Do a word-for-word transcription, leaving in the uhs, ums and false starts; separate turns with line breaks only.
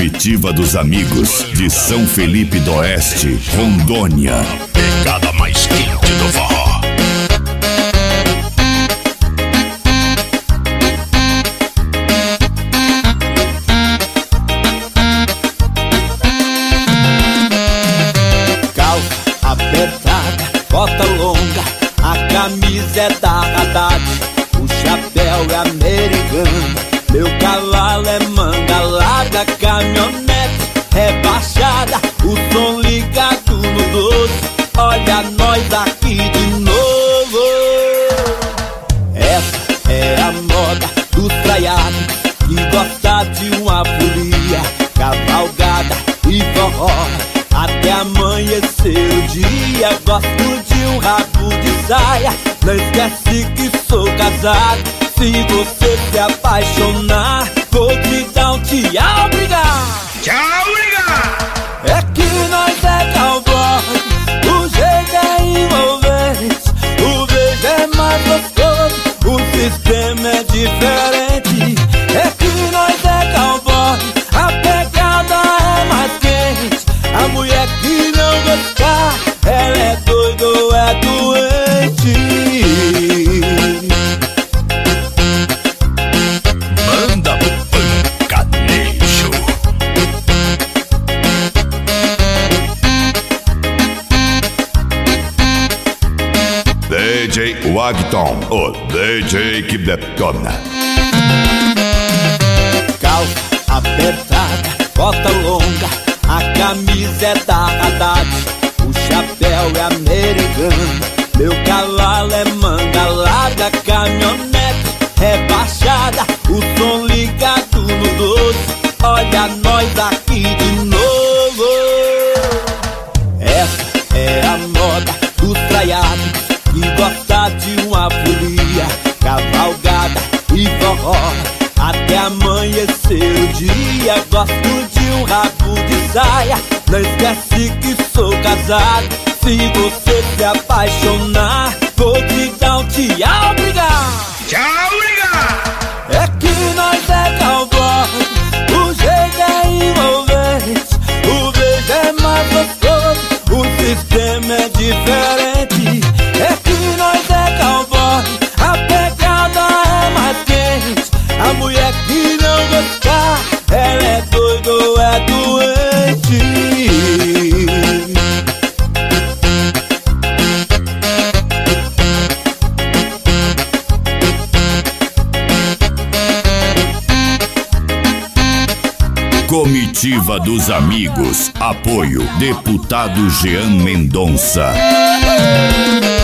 Comitiva dos Amigos de São Felipe do Oeste, Rondônia.
Pegada mais quente do forró.
Bota longa, a camisa é da Haddad, o chapéu é americano, meu cavalo é manga larga, caminhonete rebaixada, o som ligado no doze, olha nós aqui de novo. Essa é a moda dos traiados, que gosta de uma folia, cavalgada e forró, até amanhecer o dia. Gosto de um rabo de saia, não esquece que sou casado. Se você se apaixonar, vou te dar um tchau, obrigado.
Tchau, obrigado.
É que nós é cowboy, o jeito é envolvente, o beijo é mais gostoso, o sistema é diferente. É que nós é cowboy, a pegada é mais quente, a mulher que não gostar, ela é doida ou é doente.
Manda pancanejo.
D J Wagton, o D J que detona.
Calça apertada, bota longa, a camisa é da Haddad, o chapéu é americano, meu cavalo é manga larga, caminhonete rebaixada, o som ligado no doze, olha nós aqui de novo. Essa é a moda dos traiados, que gosta de uma folia, cavalgada e forró, até amanhecer o dia. Gosto de um rabo de saia, não esquece que sou casado. Se você se apaixonar, vou te dar um tchau, obrigado.
Tchau, obrigado.
É que nós é cowboy, o jeito é envolvente, o beijo é mais gostoso, o sistema é diferente. É que nós é cowboy, a pegada é mais quente, a mulher que não gostar, ela é doida ou é doente.
Comitiva dos Amigos, apoio Deputado Jean Mendonça.